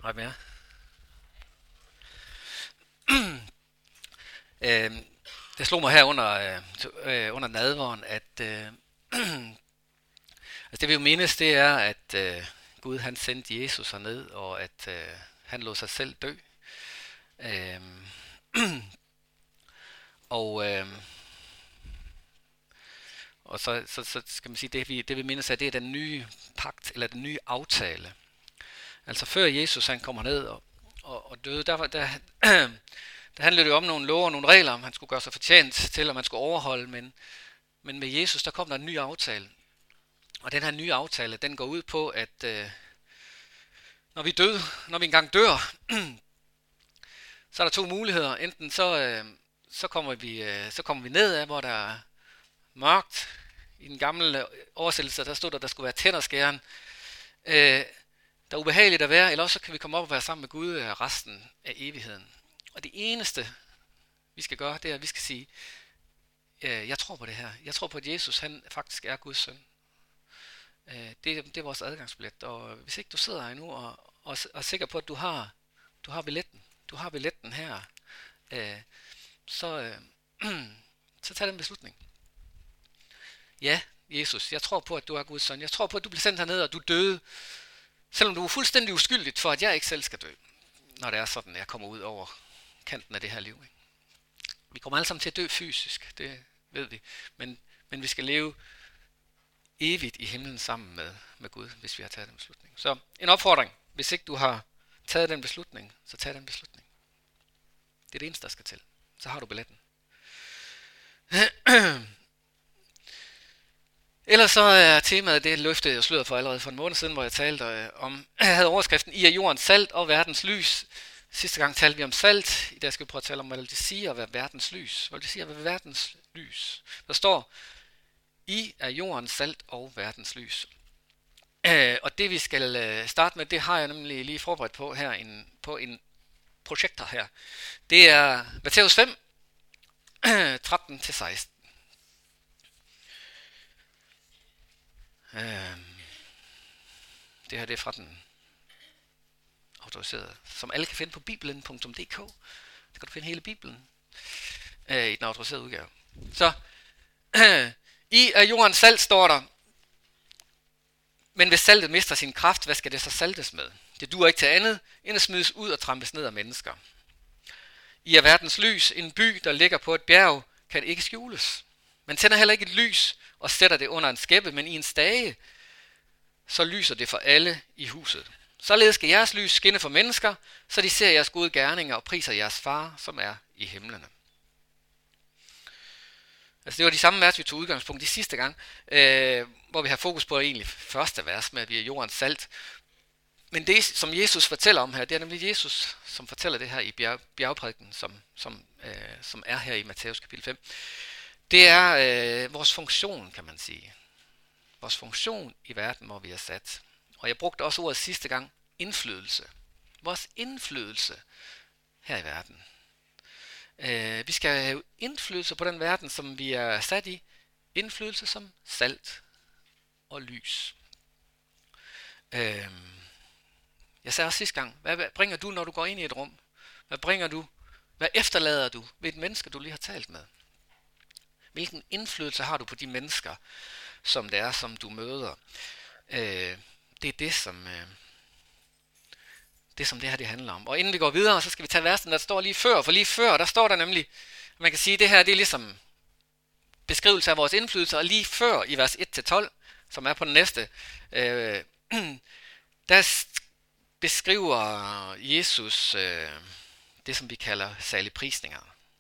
Ret mere. Det slog mig her under nadveren, at altså det vi jo mindes, det er, at Gud han sendte Jesus herned, og at han lod sig selv dø. Og så skal man sige, det vi mindes af, det er den nye pagt, eller den nye aftale. Altså før Jesus han kommer ned og døde, der handlede det jo om nogle love og nogle regler, om han skulle gøre sig fortjent til, og man skulle overholde, men med Jesus, der kom der en ny aftale. Og den her nye aftale, den går ud på, at når vi engang dør, så er der to muligheder. Enten så kommer vi ned af, hvor der er mørkt. I den gamle oversættelse, der stod der skulle være tænderskæren. Der er ubehageligt at være, eller også så kan vi komme op og være sammen med Gud resten af evigheden. Og det eneste, vi skal gøre, det er, at vi skal sige, jeg tror på det her. Jeg tror på, at Jesus han faktisk er Guds søn. Det er vores adgangsbillet. Og hvis ikke du sidder her endnu og er sikker på, at du har billetten her, så tag den beslutning. Ja, Jesus, jeg tror på, at du er Guds søn. Jeg tror på, at du blev sendt herned, og du døde, selvom du er fuldstændig uskyldigt for, at jeg ikke selv skal dø, når det er sådan, at jeg kommer ud over kanten af det her liv. Ikke? Vi kommer alle sammen til at dø fysisk, det ved vi, men vi skal leve evigt i himlen sammen med Gud, hvis vi har taget den beslutning. Så en opfordring, hvis ikke du har taget den beslutning, så tag den beslutning. Det er det eneste, der skal til. Så har du billetten. Ellers så er temaet, det løftede jeg sløret for allerede for en måned siden, hvor jeg talte om, jeg havde overskriften, I er jordens salt og verdens lys. Sidste gang talte vi om salt, i dag skal vi prøve at tale om, hvad det siger at være verdens lys. Hvad det siger at være verdens lys? Der står, I er jordens salt og verdens lys. Og det vi skal starte med, det har jeg nemlig lige forberedt på her, på en projektor her. Det er Matthæus 5, 13-16. Det her det er fra den autoriserede, som alle kan finde på bibelen.dk. Der kan du finde hele Bibelen i den autoriserede udgave. Så, I er jordens salt, står der. Men hvis saltet mister sin kraft, hvad skal det så saltes med? Det duer ikke til andet, end at smides ud og trampes ned af mennesker. I er verdens lys. En by, der ligger på et bjerg, kan ikke skjules. Man tænder heller ikke et lys og sætter det under en skæppe, men i en stage, så lyser det for alle i huset. Således skal jeres lys skinne for mennesker, så de ser jeres gode gerninger og priser jeres far, som er i himlene. Altså det var de samme vers, vi tog udgangspunkt i sidste gang, hvor vi har fokus på egentlig første vers med, at vi er jordens salt. Men det, som Jesus fortæller om her, det er nemlig Jesus, som fortæller det her i bjergprædiken, som er her i Matthæus kapitel 5. Det er vores funktion, kan man sige. Vores funktion i verden, hvor vi er sat. Og jeg brugte også ordet sidste gang, indflydelse. Vores indflydelse her i verden. Vi skal have indflydelse på den verden, som vi er sat i. Indflydelse som salt og lys. Jeg sagde også sidste gang, hvad bringer du, når du går ind i et rum? Hvad bringer du? Hvad efterlader du ved et menneske, du lige har talt med? Hvilken indflydelse har du på de mennesker, som det er, som du møder? Det er det, som det her det handler om. Og inden vi går videre, så skal vi tage versen, der står lige før. For lige før, der står der nemlig, man kan sige, at det her det er ligesom beskrivelse af vores indflydelse. Og lige før i vers 1-12, som er på den næste, der beskriver Jesus det, som vi kalder saligprisninger.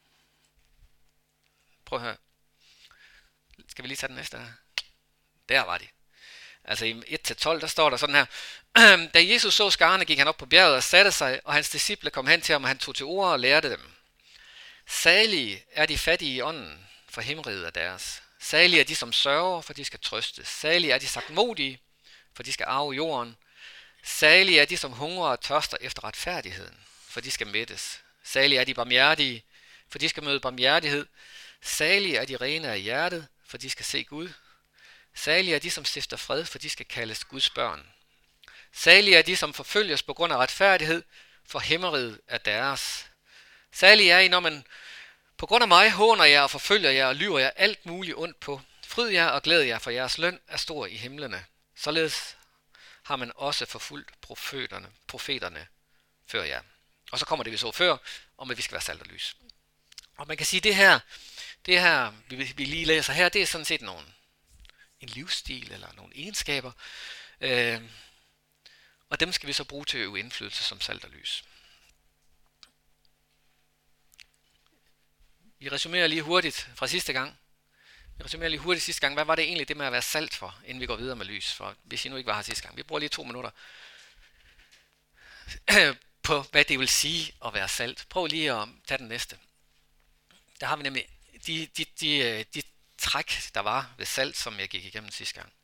Prøv at høre. Skal vi lige tage den næste her? Der var de. Altså i 1-12, der står der sådan her. Da Jesus så skarne, gik han op på bjerget og satte sig, og hans disciple kom hen til ham, og han tog til orde og lærte dem. Salige er de fattige i ånden, for himriget er deres. Salige er de, som sørger, for de skal trøstes. Salige er de sagtmodige, for de skal arve jorden. Salige er de, som hungrer og tørster efter retfærdigheden, for de skal mættes. Salige er de barmhjertige, for de skal møde barmhjertighed. Salige er de rene af hjertet, for de skal se Gud. Salige er de, som stifter fred, for de skal kaldes Guds børn. Salige er de, som forfølges på grund af retfærdighed, for himmeriget er deres. Salige er I, når man på grund af mig håner jer og forfølger jer og lyver jer alt muligt ondt på. Fryd jer og glæd jer, for jeres løn er stor i himlene. Således har man også forfulgt profeterne før jer. Og så kommer det, vi så før, om at vi skal være salt og lys. Og man kan sige, det her vi lige læser her, det er sådan set en livsstil eller nogle egenskaber. Og dem skal vi så bruge til at øve indflydelse som salt og lys. Vi resumerer lige hurtigt fra sidste gang. Hvad var det egentlig det med at være salt for, inden vi går videre med lys? For hvis I nu ikke var her sidste gang. Vi bruger lige 2 minutter på, hvad det vil sige at være salt. Prøv lige at tage den næste. Der har vi nemlig de træk, der var ved salt, som jeg gik igennem sidste gang.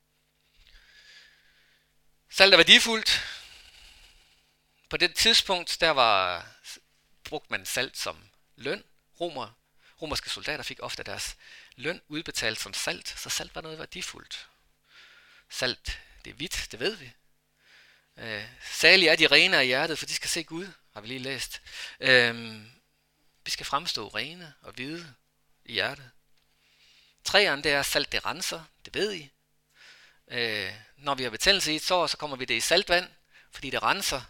Salt er værdifuldt. På det tidspunkt, brugte man salt som løn. Romerske soldater fik ofte deres løn udbetalt som salt, så salt var noget værdifuldt. Salt, det er hvidt, det ved vi. Salige er de rene af hjertet, for de skal se Gud, har vi lige læst. Vi skal fremstå rene og hvide i hjertet. Træerne, det er salt, det renser, det ved I. Når vi har betændelse i et sår, så kommer vi det i saltvand, fordi det renser.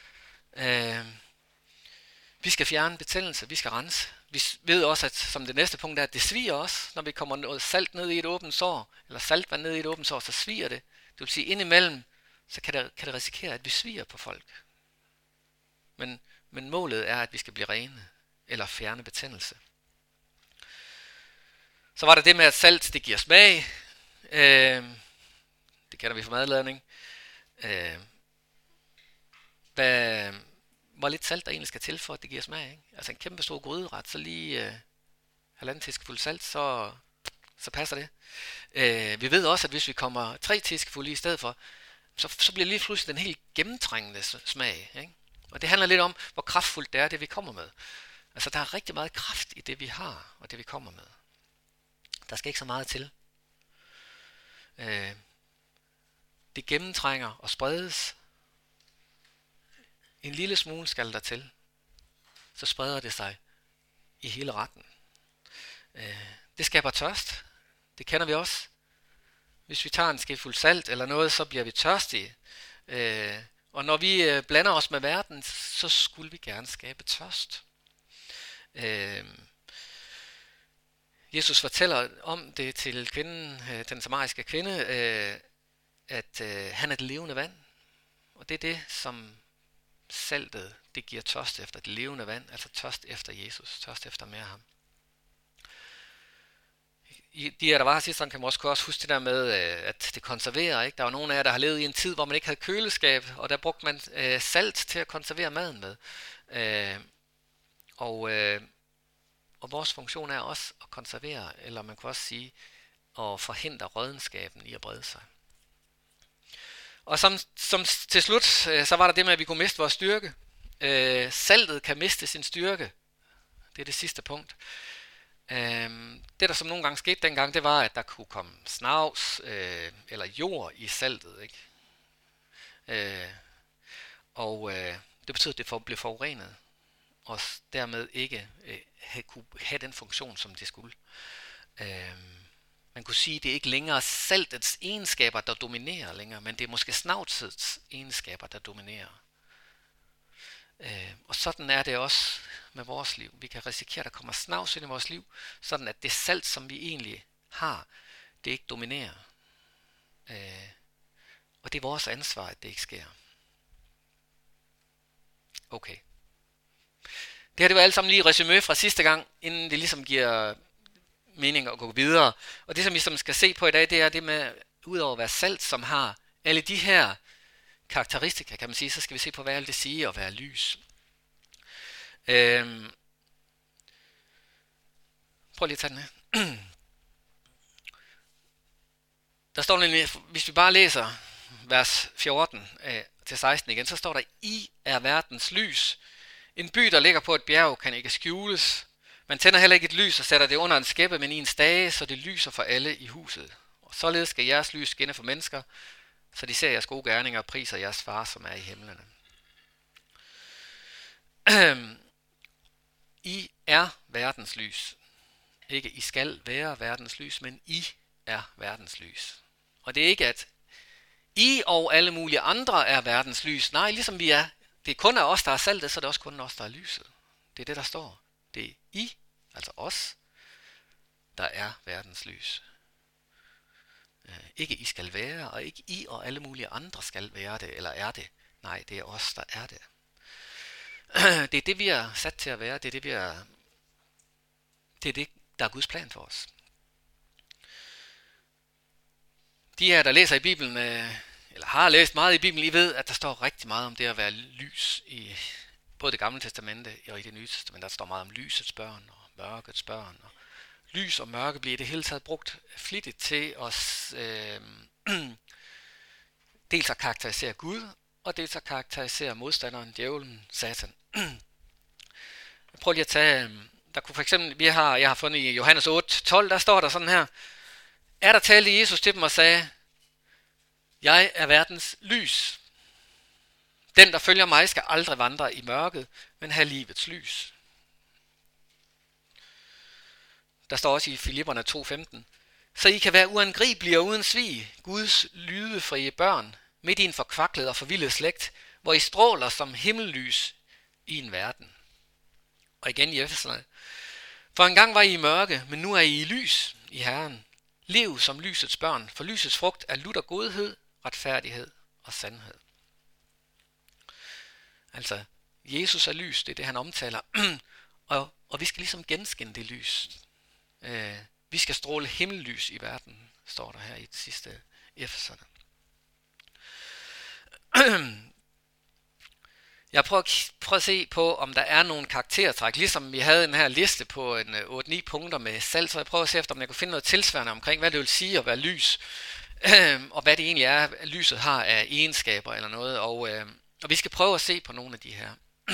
Vi skal fjerne betændelse, vi skal rense. Vi ved også, at som det næste punkt er, at det sviger os, når vi kommer noget salt ned i et åbent sår, eller saltvand ned i et åbent sår, så sviger det. Det vil sige, indimellem, så kan det risikere, at vi sviger på folk. Men målet er, at vi skal blive rene, eller fjerne betændelse. Så var der det med, at salt, det giver smag. Det kender vi fra madlavning. Hvor lidt salt der egentlig skal til for, at det giver smag. Ikke? Altså en kæmpe stor gryderet, så lige 1,5 teskefuld salt, så passer det. Vi ved også, at hvis vi kommer 3 teskefulde i stedet for, så bliver lige pludselig den helt gennemtrængende smag. Ikke? Og det handler lidt om, hvor kraftfuldt det er, det vi kommer med. Altså der er rigtig meget kraft i det, vi har, og det vi kommer med. Der skal ikke så meget til. Det gennemtrænger og spredes. En lille smule skal der til. Så spreder det sig i hele retten. Det skaber tørst. Det kender vi også. Hvis vi tager en skefuld salt eller noget, så bliver vi tørstige. Og når vi blander os med verden, så skulle vi gerne skabe tørst. Jesus fortæller om det til kvinden, den samariske kvinde, at han er det levende vand. Og det er det, som saltet, det giver tørst efter, det levende vand, altså tørst efter Jesus, tørst efter mere ham. De der var sidst, kan man også huske det der med, at det konserverer. Ikke? Der var nogen af jer, der har levet i en tid, hvor man ikke havde køleskab, og der brugte man salt til at konservere maden med. Og vores funktion er også at konservere, eller man kan også sige, at forhindre rådenskaben i at brede sig. Og som til slut, så var der det med, at vi kunne miste vores styrke. Saltet kan miste sin styrke. Det er det sidste punkt. Det, der som nogle gange skete dengang, det var, at der kunne komme snavs eller jord i saltet. Ikke? Det betyder, at det blev forurenet, og dermed ikke kunne have den funktion, som det skulle. Man kunne sige, at det ikke længere saltets egenskaber, der dominerer længere, men det er måske snavsets egenskaber, der dominerer. Og sådan er det også med vores liv. Vi kan risikere, at der kommer snavs ind i vores liv, sådan at det salt, som vi egentlig har, det ikke dominerer. Og det er vores ansvar, at det ikke sker. Okay. Det her, det var alt sammen lige resumé fra sidste gang, inden det ligesom giver mening at gå videre. Og det, som vi skal se på i dag, det er det med, udover at være salt, som har alle de her karakteristika, kan man sige, så skal vi se på, hvad alt det siger at være lys. Prøv lige at tage den her. Der står nemlig, hvis vi bare læser vers 14 til 16 igen, så står der, I er verdens lys. En by, der ligger på et bjerg, kan ikke skjules. Man tænder heller ikke et lys og sætter det under en skæppe, men i en stage, så det lyser for alle i huset. Og således skal jeres lys skinne for mennesker, så de ser jeres gode gerninger og priser jeres far, som er i himlene. I er verdens lys. Ikke I skal være verdens lys, men I er verdens lys. Og det er ikke, at I og alle mulige andre er verdens lys. Nej, ligesom vi er. Det er kun af os, der er saltet, så er det også kun os, der er lyset. Det er det, der står. Det er I, altså os, der er verdens lys. Ikke I skal være, og ikke I og alle mulige andre skal være det, eller er det. Nej, det er os, der er det. Det er det, vi er sat til at være. Det er det, der er Guds plan for os. De her, der læser i Bibelen, eller har læst meget i Bibelen, I ved, at der står rigtig meget om det at være lys i både det gamle testamente og i det nye testamente. Der står meget om lysets børn og mørkets børn. Og lys og mørke bliver i det hele taget brugt flittigt til at dels at karakterisere Gud, og dels at karakterisere modstanderen, djævlen, satan. Prøv lige at tage, der kunne for eksempel, jeg har fundet i Johannes 8:12, der står der sådan her: Er der talte Jesus til dem og sagde, jeg er verdens lys. Den, der følger mig, skal aldrig vandre i mørket, men have livets lys. Der står også i Filipperne 2:15, så I kan være uangribelige og uden svig, Guds lydefrie børn, midt i en forkvaklet og forvildet slægt, hvor I stråler som himmellys i en verden. Og igen i Efeserne: For engang var I i mørke, men nu er I i lys i Herren. Lev som lysets børn, for lysets frugt er lutter godhed, retfærdighed og sandhed. Altså, Jesus er lys, det er det, han omtaler. og vi skal ligesom genskinde det lys. Vi skal stråle himmellys i verden, står der her i det sidste Efeserne. Jeg prøver at se på, om der er nogle karaktertræk, ligesom vi havde den her liste på en 8-9 punkter med salt, så jeg prøver at se efter, om jeg kunne finde noget tilsvarende omkring, hvad det vil sige at være lys, og hvad det egentlig er, lyset har af egenskaber eller noget, og vi skal prøve at se på nogle af de her.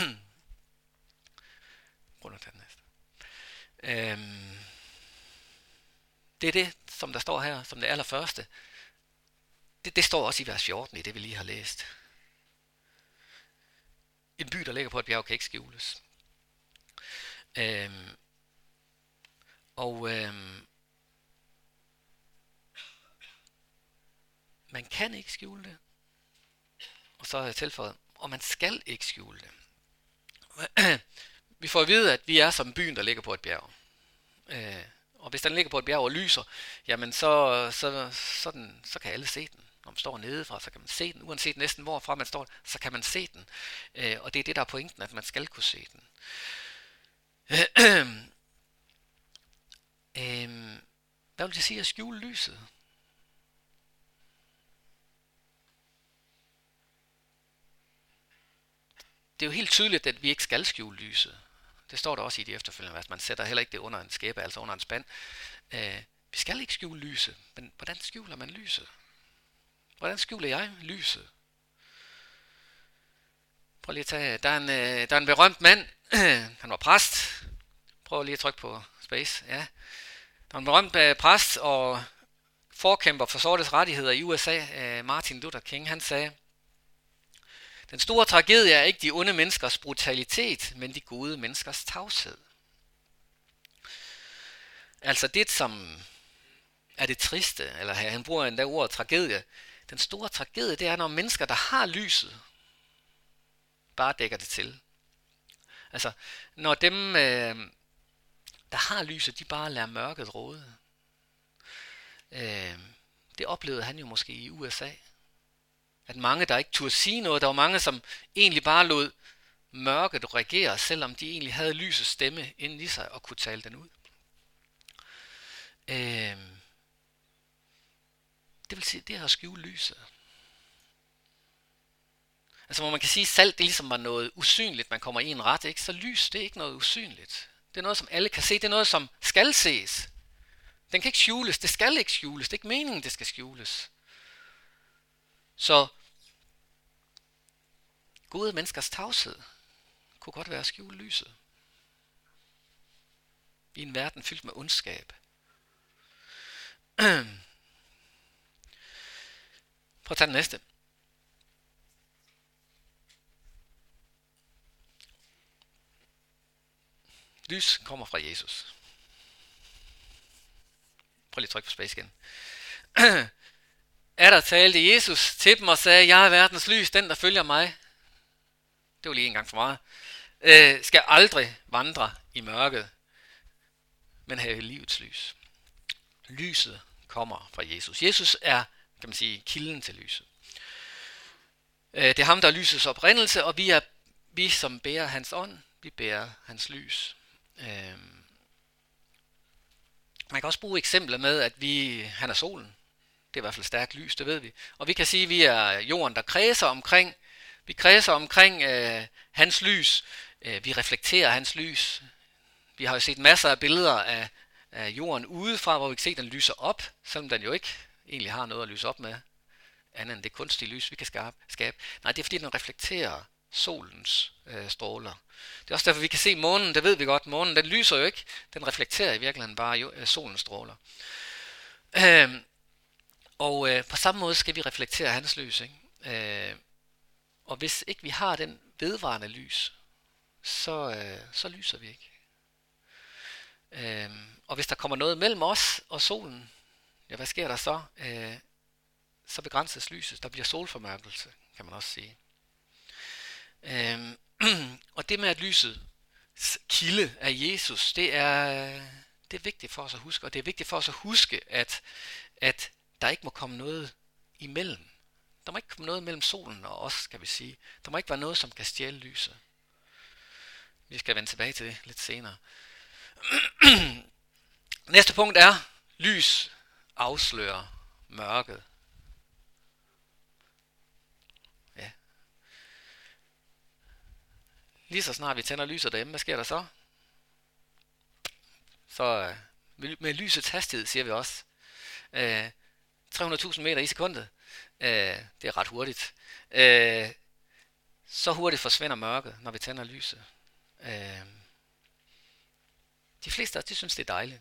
Det er det, som der står her, som det allerførste. Det står også i vers 14, i det vi lige har læst. En by, der ligger på et bjerg, kan ikke skjules. Man kan ikke skjule det. Og så har jeg tilføjet, og man skal ikke skjule det. Vi får at vide, at vi er som byen, der ligger på et bjerg. Og hvis den ligger på et bjerg og lyser, jamen så kan alle se den. Når man står nedefra, så kan man se den. Uanset næsten hvorfra man står, så kan man se den. Og det er det, der er pointen, at man skal kunne se den. Hvad vil det sige at skjule lyset? Det er jo helt tydeligt, at vi ikke skal skjule lyset. Det står der også i de efterfølgende vers. Man sætter heller ikke det under en skæbe, altså under en spand. Vi skal ikke skjule lyset, men hvordan skjuler man lyset? Hvordan skjuler jeg lyset? Prøv lige at tage, der er en berømt mand, han var præst. Prøv lige at trykke på space, ja. Der er en berømt præst og forkæmper for sortes rettigheder i USA, Martin Luther King. Han sagde, den store tragedie er ikke de onde menneskers brutalitet, men de gode menneskers tavshed. Altså det, som er det triste, eller han bruger endda ordet tragedie. Den store tragedie, det er, når mennesker, der har lyset, bare dækker det til. Altså, når dem, der har lyset, de bare lader mørket råde. Det oplevede han jo måske i USA. At mange, der ikke turde sige noget, der var mange, som egentlig bare lod mørket regere, selvom de egentlig havde lysets stemme inden i sig og kunne tale den ud. Det vil sige, det er at skjule lyset. Altså hvor man kan sige, at salt det ligesom var noget usynligt, man kommer i en ret, ikke? Så lys, det er ikke noget usynligt. Det er noget, som alle kan se. Det er noget, som skal ses. Den kan ikke skjules. Det skal ikke skjules. Det er ikke meningen, det skal skjules. Så gode menneskers tavshed kunne godt være at skjule lyset. I en verden fyldt med ondskab. Prøv at tage den næste. Lys kommer fra Jesus. Prøv lige at trykke på space igen. Der talte Jesus til dem og sagde, jeg er verdens lys, den der følger mig. Det var lige en gang for meget. Skal aldrig vandre i mørket, men have livets lys. Lyset kommer fra Jesus. Jesus er, kan man sige, kilden til lyset. Det er ham, der er lysets oprindelse, og vi som bærer hans ånd, vi bærer hans lys. Man kan også bruge eksempler med, at han er solen. Det er i hvert fald stærkt lys, det ved vi. Og vi kan sige, at vi er jorden, der kredser omkring hans lys. Vi reflekterer hans lys. Vi har jo set masser af billeder af jorden udefra, hvor vi kan se, at den lyser op, selvom den jo ikke egentlig har noget at lyse op med, andet end det kunstige lys, vi kan skabe. Nej, det er fordi, den reflekterer solens stråler. Det er også derfor, vi kan se månen, det ved vi godt. Månen, den lyser jo ikke, den reflekterer i virkeligheden bare solens stråler. På samme måde skal vi reflektere hans lys. Ikke? Og hvis ikke vi har den vedvarende lys, så lyser vi ikke. Og hvis der kommer noget mellem os og solen, ja, hvad sker der så? Så begrænses lyset. Der bliver solformørkelse, kan man også sige. Og det med at lyset kilde af Jesus, det er vigtigt for os at huske. Og det er vigtigt for os at huske, at der ikke må komme noget imellem. Der må ikke komme noget mellem solen og os, kan vi sige. Der må ikke være noget, som kan stjæle lyset. Vi skal vende tilbage til det lidt senere. Næste punkt er, lys afslører mørket. Ja. Lige så snart vi tænder lyset derhjemme, hvad sker der så? Så med lysets hastighed, siger vi også. 300.000 meter i sekundet. Det er ret hurtigt. Så hurtigt forsvinder mørket, når vi tænder lyset. De fleste af os, de synes, det er dejligt,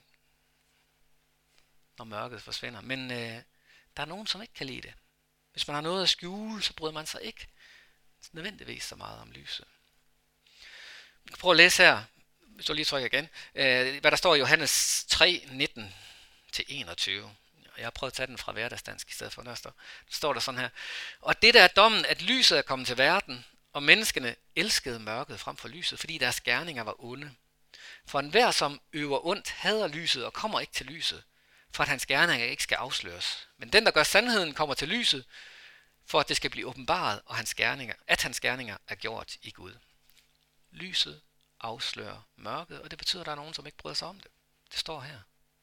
når mørket forsvinder. Men der er nogen, som ikke kan lide det. Hvis man har noget at skjule, så bryder man sig ikke nødvendigvis så meget om lyset. Vi kan prøve at læse her, hvis du lige trykker igen, hvad der står i Johannes 3, 19-21. Jeg har prøvet at tage den fra hverdagsdansk i stedet for, der står der sådan her. Og det der er dommen, at lyset er kommet til verden, og menneskene elskede mørket frem for lyset, fordi deres gerninger var onde. For enhver, som øver ondt, hader lyset og kommer ikke til lyset, for at hans gerninger ikke skal afsløres. Men den, der gør sandheden, kommer til lyset, for at det skal blive åbenbaret, og at hans gerninger er gjort i Gud. Lyset afslører mørket, og det betyder, at der er nogen, som ikke bryder sig om det. Det står her.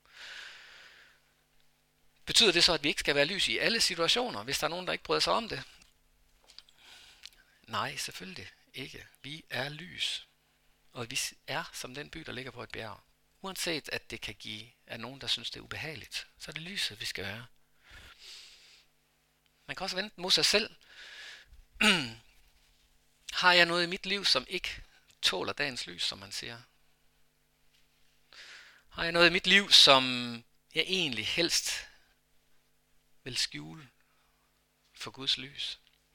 Betyder det så, at vi ikke skal være lys i alle situationer, hvis der er nogen, der ikke bryder sig om det? Nej, selvfølgelig ikke. Vi er lys. Og vi er som den by, der ligger på et bjerg. Uanset at det kan give af nogen, der synes, det er ubehageligt, så er det lyset, vi skal være. Man kan også vende mod sig selv. Har jeg noget i mit liv, som ikke tåler dagens lys, som man siger? Har jeg noget i mit liv, som jeg egentlig helst vil skjule for Guds lys?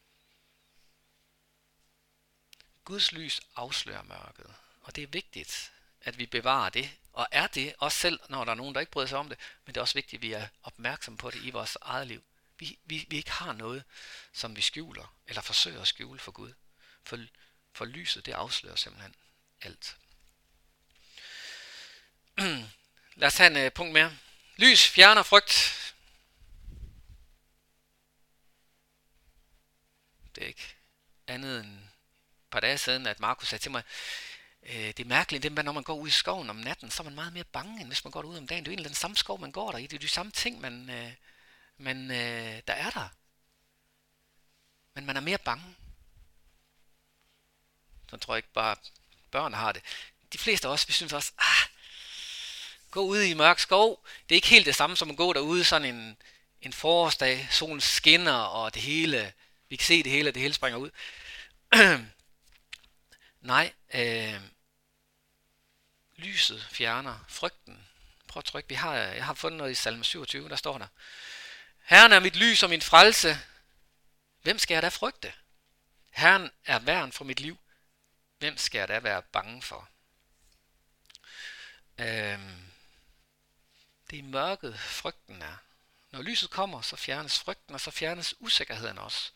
Guds lys afslører mørket, og det er vigtigt, at vi bevarer det, og er det også selv, når der er nogen, der ikke bryder sig om det, men det er også vigtigt, at vi er opmærksomme på det i vores eget liv. Vi ikke har noget, som vi skjuler, eller forsøger at skjule for Gud. For lyset, det afslører simpelthen alt. Lad os tage en punkt mere. Lys fjerner frygt. Det er ikke andet end et par dage siden, at Markus sagde til mig, det er mærkeligt, det med, når man går ud i skoven om natten, så er man meget mere bange, end hvis man går ud om dagen. Det er jo egentlig den samme skov, man går der i. Det er de samme ting, der er der. Men man er mere bange. Så tror jeg ikke bare, børn har det. De fleste af os, vi synes også, gå ud i mørk skov, det er ikke helt det samme som at gå derude sådan en forårsdag, solen skinner, og det hele, vi kan se det hele springer ud. Nej, lyset fjerner frygten. Prøv at trykke, jeg har fundet noget i Salme 27, der står der. Herren er mit lys og min frelse. Hvem skal jeg da frygte? Herren er værn for mit liv. Hvem skal jeg da være bange for? Det er mørket, frygten er. Når lyset kommer, så fjernes frygten, og så fjernes usikkerheden også.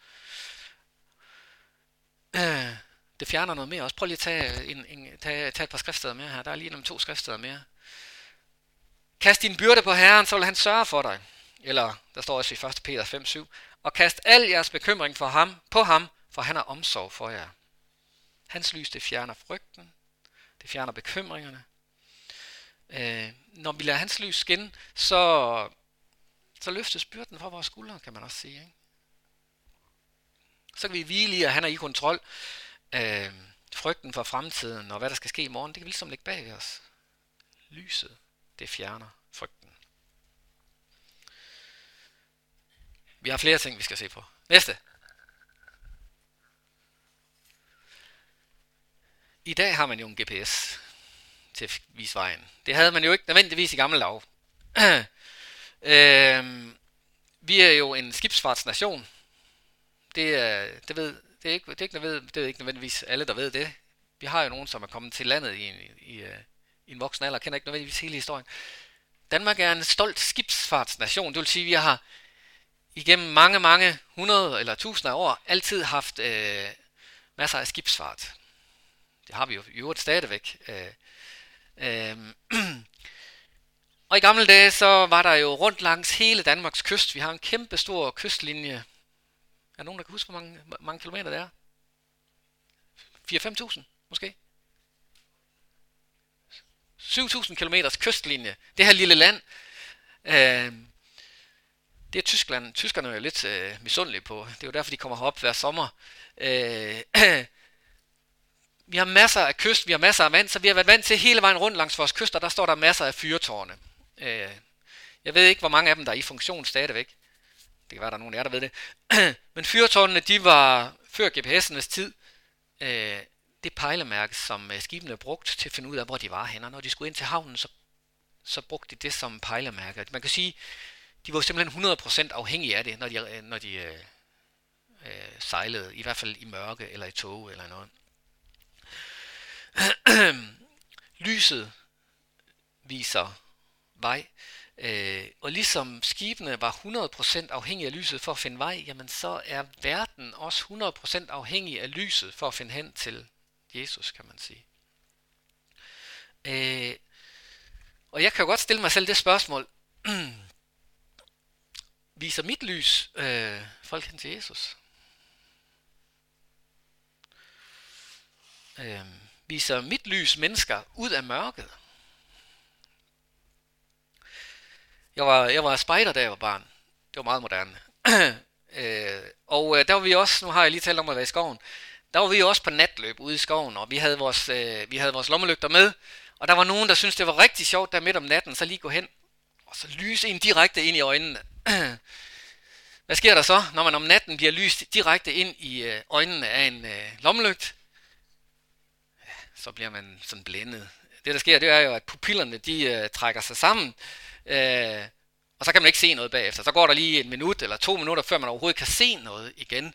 Det fjerner noget mere også. Prøv lige at tage et par skriftsteder mere her. Der er lige nogle 2 skriftsteder mere. Kast din byrde på Herren, så vil han sørge for dig. Eller der står også i 1. Peter 5:7. Og kast al jeres bekymring på ham, for han har omsorg for jer. Hans lys, det fjerner frygten. Det fjerner bekymringerne. Når vi lader hans lys skinne, så løftes byrden fra vores skuldre, kan man også sige. Ikke? Så kan vi hvile i, at han er i kontrol. Frygten for fremtiden og hvad der skal ske i morgen, det kan vi ligesom lægge bag ved os. Lyset, det fjerner frygten. Vi har flere ting, vi skal se på. Næste. I dag har man jo en GPS til at vise vejen. Det havde man jo ikke nødvendigvis i gamle dage. Vi er jo en skibsfartsnation. Det er ikke nødvendigvis alle, der ved det. Vi har jo nogen, som er kommet til landet i en voksen alder, kender ikke nødvendigvis hele historien. Danmark er en stolt skibsfartsnation. Det vil sige, at vi har igennem mange hundrede eller tusinder af år altid haft masser af skibsfart. Det har vi jo i øvrigt stadigvæk. Og i gamle dage, så var der jo rundt langs hele Danmarks kyst. Vi har en kæmpe stor kystlinje. Er der nogen, der kan huske, hvor mange kilometer det er? 4-5.000 måske? 7.000 kilometers kystlinje. Det her lille land, det er Tyskland. Tyskerne er jo lidt misundelige på. Det er jo derfor, de kommer herop hver sommer. Vi har masser af kyst, vi har masser af vand, så vi har været vant til hele vejen rundt langs vores kyster. Der står der masser af fyrtårne. Jeg ved ikke, hvor mange af dem, der er i funktion stadigvæk. Det kan være, der er nogen af jer, der ved det. Men fyrtårnene, de var før GPS'ernes tid, det pejlemærke, som skibene brugte til at finde ud af, hvor de var henne. Når de skulle ind til havnen, så brugte de det som pejlemærke. Man kan sige, de var simpelthen 100% afhængige af det, når de sejlede, i hvert fald i mørke eller i tåge eller noget. Lyset viser vej, og ligesom skibene var 100% afhængige af lyset for at finde vej, jamen så er verden også 100% afhængig af lyset for at finde hen til Jesus, kan man sige. Og jeg kan jo godt stille mig selv det spørgsmål, viser mit lys folk hen til Jesus? Viser mit lys mennesker ud af mørket? Jeg var spejder, da jeg var barn. Det var meget moderne. Og der var vi også, nu har jeg lige talt om at være i skoven, der var vi også på natløb ude i skoven, og vi havde vores lommelygter med, og der var nogen, der syntes, det var rigtig sjovt der midt om natten, så lige gå hen, og så lyse en direkte ind i øjnene. Hvad sker der så, når man om natten bliver lyst direkte ind i øjnene af en lommelygt? Så bliver man sådan blændet. Det der sker, det er jo, at pupillerne de trækker sig sammen, og så kan man ikke se noget bagefter. Så går der lige 1 minut eller 2 minutter, før man overhovedet kan se noget igen.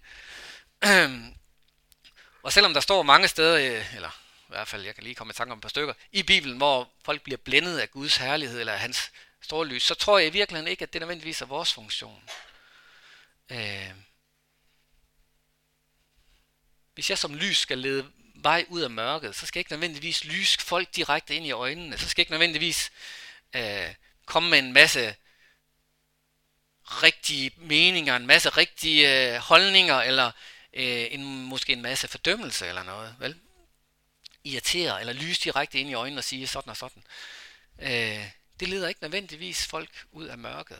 Og selvom der står mange steder, eller i hvert fald, jeg kan lige komme i tanke om et par stykker, i Bibelen, hvor folk bliver blændet af Guds herlighed eller af hans strålys, så tror jeg i virkeligheden ikke, at det nødvendigvis er vores funktion. Hvis jeg som lys skal lede vej ud af mørket, så skal jeg ikke nødvendigvis lyse folk direkte ind i øjnene. Så skal jeg ikke nødvendigvis komme med en masse rigtige meninger, en masse rigtige holdninger, eller måske en masse fordømmelse eller noget. Vel? Irritere eller lyse direkte ind i øjnene og sige sådan og sådan. Det leder ikke nødvendigvis folk ud af mørket.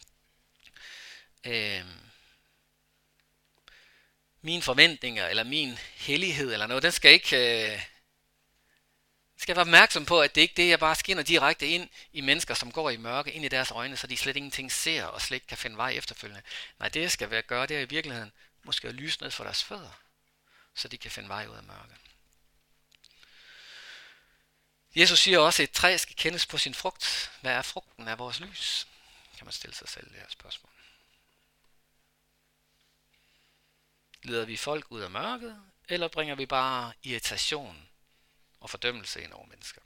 Mine forventninger eller min hellighed eller noget, den skal ikke skal være opmærksom på, at det ikke er det, jeg bare skinner direkte ind i mennesker, som går i mørke, ind i deres øjne, så de slet ingenting ser og slet ikke kan finde vej efterfølgende. Nej, det jeg skal gøre, det er i virkeligheden måske at lyse ned for deres fødder, så de kan finde vej ud af mørke. Jesus siger også, at et træ skal kendes på sin frugt. Hvad er frugten af vores lys? Kan man stille sig selv det her spørgsmål. Leder vi folk ud af mørket, eller bringer vi bare irritation og fordømmelse ind over mennesker?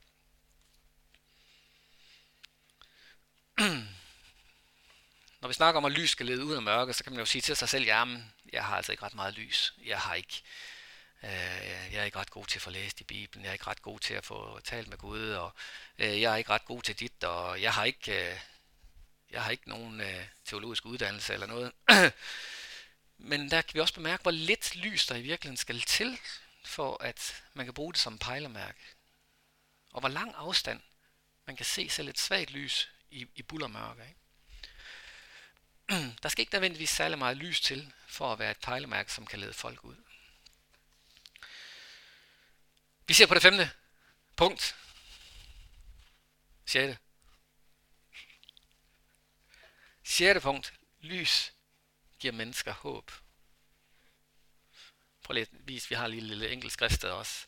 Når vi snakker om, at lys skal lede ud af mørket, så kan man jo sige til sig selv, jamen, jeg har altså ikke ret meget lys. Jeg er ikke ret god til at få læst i Bibelen. Jeg er ikke ret god til at få talt med Gud, og jeg er ikke ret god til dit, og jeg har ikke nogen teologisk uddannelse eller noget. Men der kan vi også bemærke, hvor lidt lys der i virkeligheden skal til, for at man kan bruge det som pejlemærke. Og hvor lang afstand man kan se selv et svagt lys i bullermørke. Ikke? Der skal ikke nødvendigvis særlig meget lys til, for at være et pejlemærke, som kan lede folk ud. Vi ser på det 5. punkt. 6. 6. punkt. Lys giver mennesker håb. Prøv lige at vise, vi har lige et lille enkelt skriftsted også.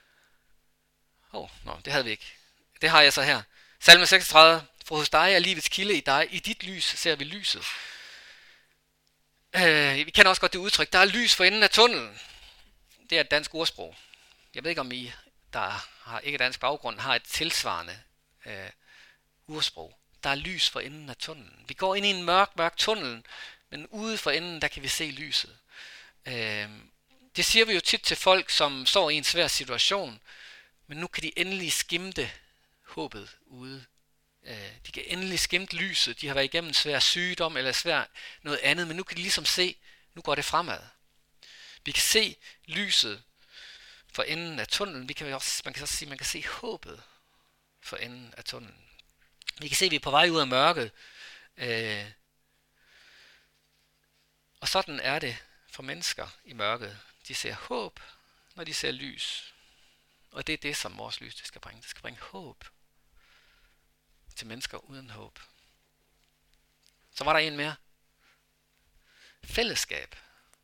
Det havde vi ikke. Det har jeg så her. Salme 36. For hos dig er livets kilde i dig. I dit lys ser vi lyset. Vi kender også godt det udtryk. Der er lys for enden af tunnelen. Det er et dansk ordsprog. Jeg ved ikke, om I, der har ikke dansk baggrund, har et tilsvarende ordsprog. Der er lys for enden af tunnelen. Vi går ind i en mørk tunnel, men ude for enden, der kan vi se lyset. Det siger vi jo tit til folk, som står i en svær situation, men nu kan de endelig skimte håbet ude. De kan endelig skimte lyset. De har været igennem svær sygdom eller svær noget andet, men nu kan de ligesom se, nu går det fremad. Vi kan se lyset for enden af tunnelen. Man kan se håbet for enden af tunnelen. Vi kan se, at vi er på vej ud af mørket. Og sådan er det for mennesker i mørket. De ser håb, når de ser lys. Og det er det, som vores lys det skal bringe. Det skal bringe håb til mennesker uden håb. Så var der en mere. Fællesskab.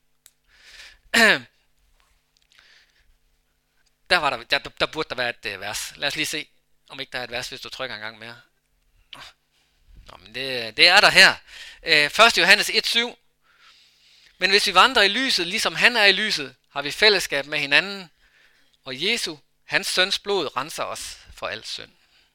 Der burde der være et vers. Lad os lige se, om ikke der er et vers, hvis du trykker en gang mere. Men det er der her. 1. Johannes 1:7. Men hvis vi vandrer i lyset, ligesom han er i lyset, har vi fællesskab med hinanden, og Jesu, hans søns blod, renser os for al synd.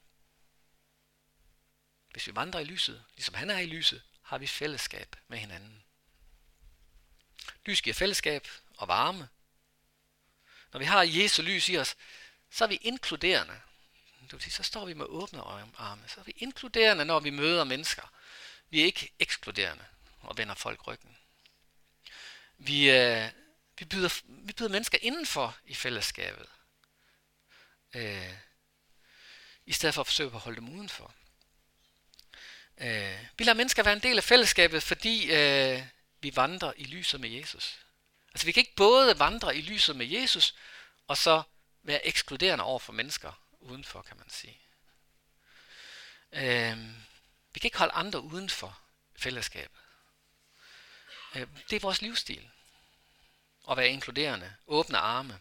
Hvis vi vandrer i lyset, ligesom han er i lyset, har vi fællesskab med hinanden. Lys giver fællesskab og varme. Når vi har Jesu lys i os, så er vi inkluderende. Det vil sige, så står vi med åbne arme. Så er vi inkluderende, når vi møder mennesker. Vi er ikke ekskluderende og vender folk ryggen. Vi byder mennesker indenfor i fællesskabet, i stedet for at forsøge at holde dem udenfor. Vi lader mennesker være en del af fællesskabet, fordi vi vandrer i lyset med Jesus. Altså vi kan ikke både vandre i lyset med Jesus, og så være ekskluderende over for mennesker udenfor, kan man sige. Vi kan ikke holde andre uden for fællesskabet. Det er vores livsstil. At være inkluderende, åbne arme.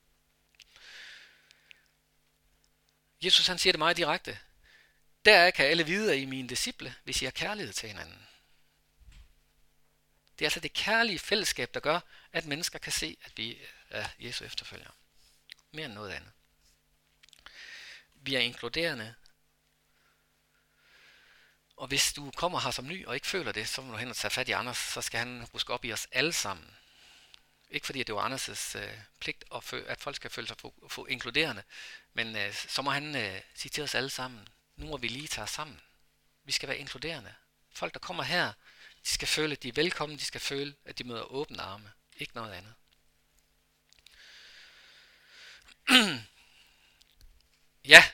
Jesus han siger det meget direkte. Der kan alle vide, at I er mine disciple, hvis I har kærlighed til hinanden. Det er altså det kærlige fællesskab, der gør, at mennesker kan se, at vi er Jesu efterfølgere. Mere end noget andet. Vi er inkluderende. Og hvis du kommer her som ny og ikke føler det, så må du hen og tage fat i Anders, så skal han ruske op i os alle sammen. Ikke fordi det var Anders' pligt, at folk skal føle sig for inkluderende, men så må han sige til os alle sammen, nu må vi lige tage os sammen. Vi skal være inkluderende. Folk, der kommer her, de skal føle, at de er velkomne, de skal føle, at de møder åbne arme. Ikke noget andet. Ja.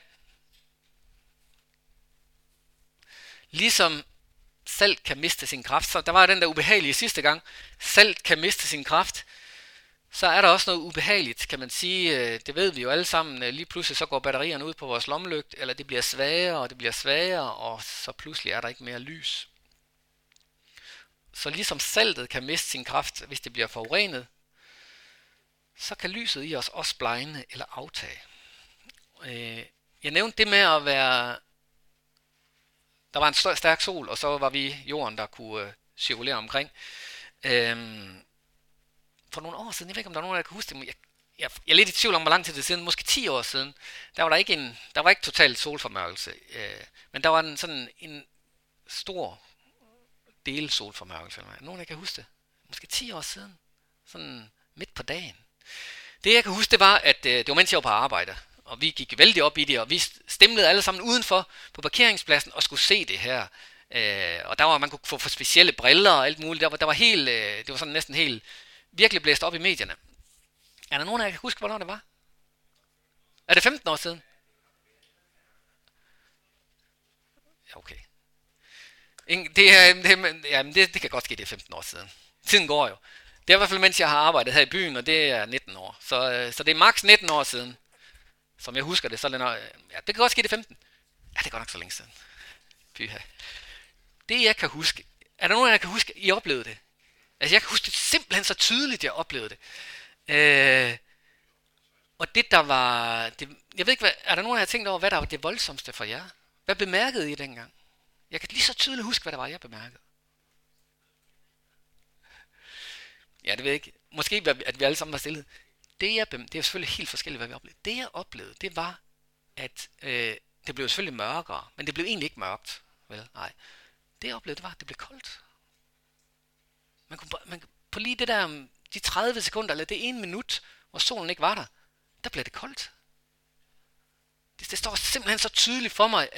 Ligesom salt kan miste sin kraft, så der var den der ubehagelige sidste gang, salt kan miste sin kraft, så er der også noget ubehageligt, kan man sige. Det ved vi jo alle sammen. Lige pludselig så går batterierne ud på vores lommelygt, eller det bliver svagere, og det bliver svagere, og så pludselig er der ikke mere lys. Så ligesom saltet kan miste sin kraft, hvis det bliver forurenet, så kan lyset i os også blegne eller aftage. Jeg nævnte det med at være... Der var en stærk sol, og så var vi jorden, der kunne cirkulere omkring. for nogle år siden, jeg ved ikke, om der er nogen, der kan huske det, men jeg er lidt i tvivl om, hvor lang tid det er siden, måske 10 år siden, der var ikke totalt solformørkelse, men der var sådan en stor del solformørkelse. Nogen, der kan huske det? Måske 10 år siden, sådan midt på dagen. Det, jeg kan huske, det var, at det var mens jeg var på arbejde, og vi gik vældig op i det, og vi stemlede alle sammen udenfor på parkeringspladsen og skulle se det her. Og der var, man kunne få for specielle briller og alt muligt. Der var helt, det var sådan næsten helt virkelig blæst op i medierne. Er der nogen af jer, der kan huske, hvornår det var? Er det 15 år siden? Ja, okay. Det kan godt ske, det er 15 år siden. Tiden går jo. Det er i hvert fald, mens jeg har arbejdet her i byen, og det er 19 år. Så det er maks 19 år siden, som jeg husker det. Så det kan godt ske, det er 15. Ja, det er godt nok så længe siden. Pyha. Det jeg kan huske, er der nogen af jer, der kan huske, I oplevede det? Altså jeg kan huske det simpelthen så tydeligt, jeg oplevede det. Og det der var, jeg ved ikke, er der nogen af jer, der tænkt over, hvad der var det voldsomste for jer? Hvad bemærkede I dengang? Jeg kan lige så tydeligt huske, hvad der var, jeg bemærkede. Ja, det ved jeg ikke. Måske, at vi alle sammen var stillet. Det er selvfølgelig helt forskelligt, hvad vi oplevede. Det jeg oplevede, det var, at det blev selvfølgelig mørkere, men det blev egentlig ikke mørkt. Vel? Nej. Det jeg oplevede, det var, at det blev koldt. Man på lige det der, de 30 sekunder, eller det 1 minut, hvor solen ikke var der blev det koldt. Det står simpelthen så tydeligt for mig,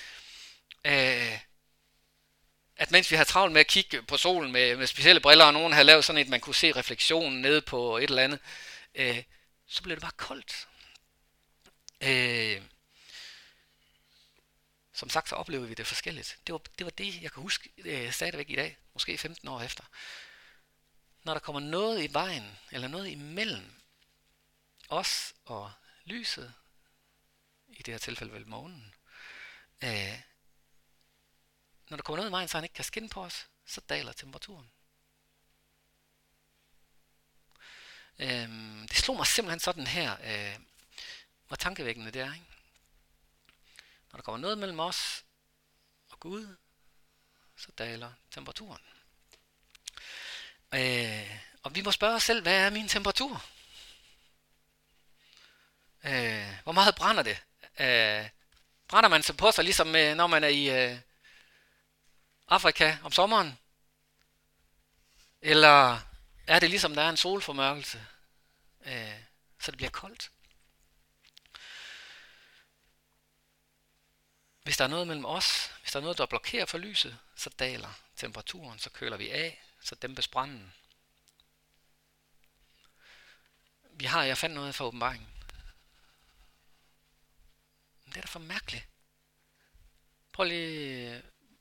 at mens vi har travlt med at kigge på solen med specielle briller, og nogen havde lavet sådan et, man kunne se refleksionen nede på et eller andet, så blev det bare koldt. Som sagt, så oplevede vi det forskelligt. Det var det, jeg kan huske stadigvæk i dag, måske 15 år efter. Når der kommer noget i vejen, eller noget imellem os og lyset, i det her tilfælde vel månen, når der kommer noget i vejen, så han ikke kan skinne på os, så daler temperaturen. Det slog mig simpelthen sådan her, hvor tankevækkende det er, ikke? Når der kommer noget mellem os og Gud, så daler temperaturen. Og vi må spørge os selv, hvad er min temperatur? Hvor meget brænder det? Brænder man sig på sig, ligesom når man er i Afrika om sommeren? Eller er det ligesom, der er en solformørkelse, så det bliver koldt? Hvis der er noget mellem os, hvis der er noget, der blokerer for lyset, så daler temperaturen, så køler vi af, så dæmpes branden. Jeg fandt noget fra åbenbaringen. Det er da for mærkeligt. Prøv lige.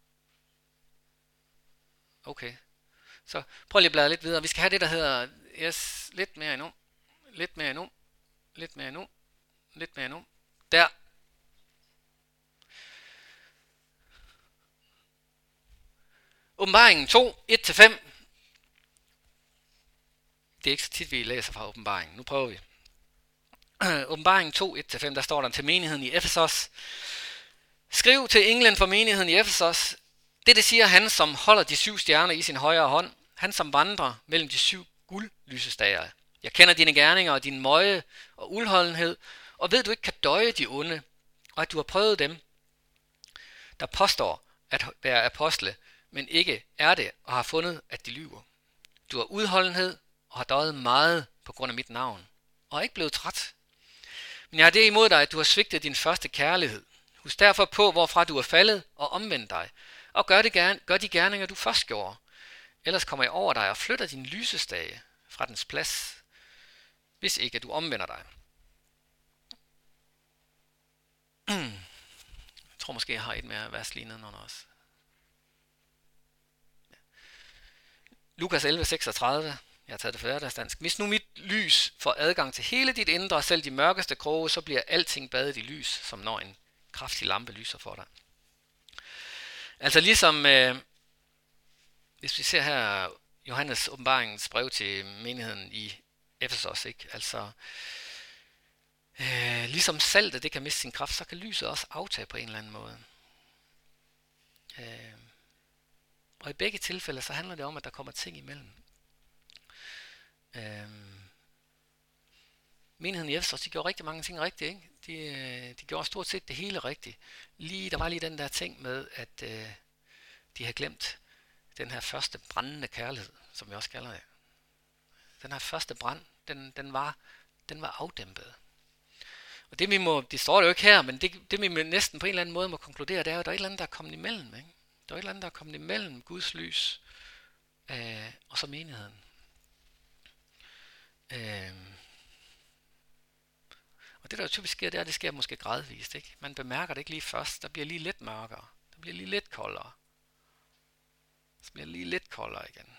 Okay. Så prøv lige at bladre lidt videre. Vi skal have det, der hedder lidt mere endnu. Lidt mere endnu. Lidt mere endnu. Lidt mere endnu. Der. Åbenbaringen 2, 1-5. Det er ikke så tit, vi læser fra åbenbaringen. Nu prøver vi. Åbenbaringen 2, 1-5, der står der til menigheden i Efesos. Skriv til englen for menigheden i Efesos. Det siger han, som holder de 7 stjerner i sin højre hånd. Han, som vandrer mellem de 7 guldlysestager. Jeg kender dine gerninger og din møje og uldholdenhed, og ved, du ikke kan døje de onde, og at du har prøvet dem, der påstår at være apostle, men ikke er det, og har fundet, at de lyver. Du har udholdenhed og har døjet meget på grund af mit navn, og er ikke blevet træt. Men jeg har det imod dig, at du har svigtet din første kærlighed. Husk derfor på, hvorfra du er faldet, og omvend dig, og gør de gerninger, du først gjorde. Ellers kommer jeg over dig og flytter din lysestage fra dens plads, hvis ikke du omvender dig. Jeg tror måske, jeg har et mere vers lige nedenunder os. Lukas 11:36. Jeg har taget det for hverdagsdansk. Hvis nu mit lys får adgang til hele dit indre, selv de mørkeste kroge, så bliver alting badet i lys, som når en kraftig lampe lyser for dig. Altså ligesom, hvis vi ser her Johannes åbenbaringens brev til menigheden i Efesos, ikke? Altså, ligesom saltet det kan miste sin kraft, så kan lyset også aftage på en eller anden måde. Og i begge tilfælde, så handler det om, at der kommer ting imellem. Menigheden i Efesos, de gjorde rigtig mange ting rigtigt, ikke? De gjorde stort set det hele rigtigt. Der var lige den der ting med, at de havde glemt den her første brændende kærlighed, som vi også kalder det. Den her første brand, den var afdæmpet. Og det står det jo ikke her, men det vi næsten på en eller anden måde må konkludere, det er jo, at der er et eller andet, der er kommet imellem, ikke? Der er et eller andet, der er kommet imellem Guds lys og så menigheden. Og det der typisk sker, det sker måske gradvist, ikke? Man bemærker det ikke lige først. Der bliver lige lidt mørkere. Der bliver lige lidt koldere. Så bliver lige lidt koldere igen.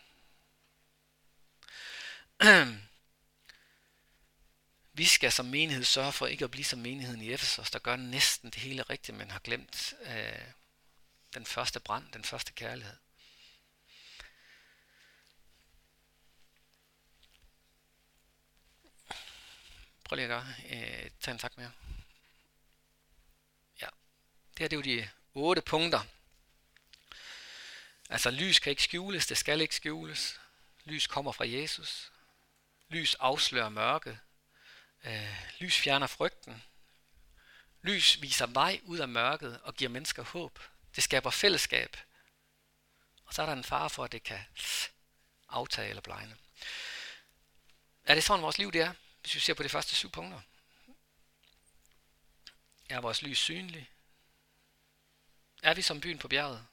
Vi skal som menighed sørge for ikke at blive som menigheden i Efesos, der gør næsten det hele rigtigt, men har glemt den første brand, den første kærlighed. Prøv lige at tage en tak mere. Ja, det er jo de 8 punkter. Altså lys kan ikke skjules, det skal ikke skjules. Lys kommer fra Jesus. Lys afslører mørke. Lys fjerner frygten. Lys viser vej ud af mørket og giver mennesker håb. Det skaber fællesskab. Og så er der en fare for, at det kan aftage eller blegne. Er det sådan vores liv det er, hvis vi ser på de første 7 punkter? Er vores lys synlig? Er vi som byen på bjerget?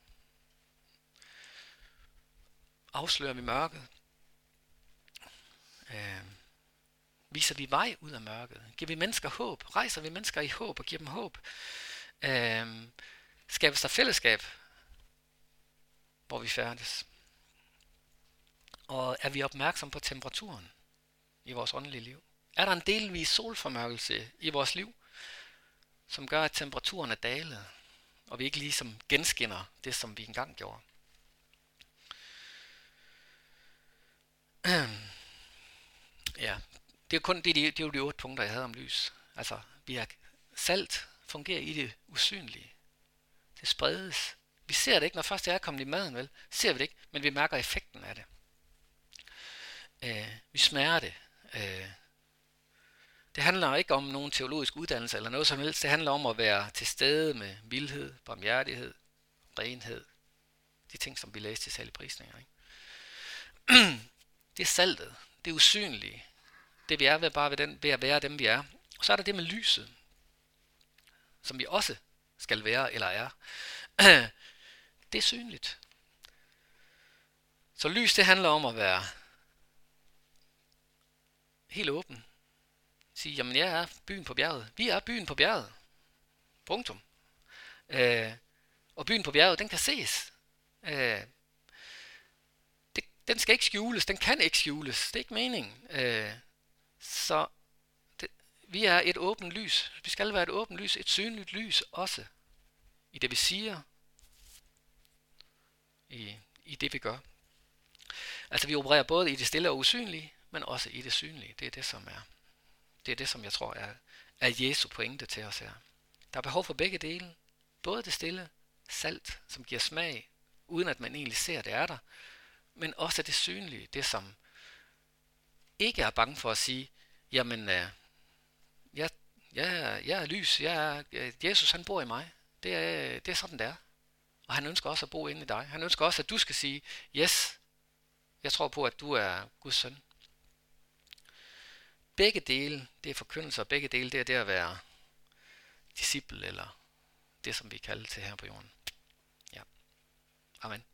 Afslører vi mørket? Viser vi vej ud af mørket? Giver vi mennesker håb? Rejser vi mennesker i håb og giver dem håb? Skabes der fællesskab, hvor vi færdes? Og er vi opmærksom på temperaturen i vores åndelige liv? Er der en delvis solformørkelse i vores liv, som gør, at temperaturen er dalet, og vi ikke ligesom genskinner det, som vi engang gjorde? Ja, det er jo de 8 punkter, jeg havde om lys. Altså, salt fungerer i det usynlige. Det spredes. Vi ser det ikke, når først det er kommet i maden, vel? Ser vi det ikke, men vi mærker effekten af det. Vi smager det. Det handler ikke om nogen teologisk uddannelse eller noget som helst. Det handler om at være til stede med mildhed, barmhjertighed, renhed. De ting, som vi læste i saligprisninger, ikke? Det er saltet. Det er usynlige. Det vi er ved at være dem vi er. Og så er der det med lyset, som vi også skal være eller er. Det er synligt. Så lys, det handler om at være helt åben. Sige, jamen jeg er byen på bjerget. Vi er byen på bjerget. Punktum. Og byen på bjerget, den kan ses. Den skal ikke skjules. Den kan ikke skjules. Det er ikke meningen. Vi er et åbent lys. Vi skal være et åbent lys. Et synligt lys også. I det vi siger. I det vi gør. Altså vi opererer både i det stille og usynlige, men også i det synlige. Det er det, som jeg tror er Jesu pointe til os her. Der er behov for begge dele. Både det stille, salt, som giver smag, uden at man egentlig ser, det er der, men også det synlige, det som ikke er bange for at sige, jamen, jeg er lys, Jesus han bor i mig, det er sådan det er. Og han ønsker også at bo inde i dig. Han ønsker også, at du skal sige, yes, jeg tror på, at du er Guds søn. Begge dele, det er forkyndelse, og begge dele, det er det at være disciple, eller det, som vi kalder til her på jorden. Ja. Amen.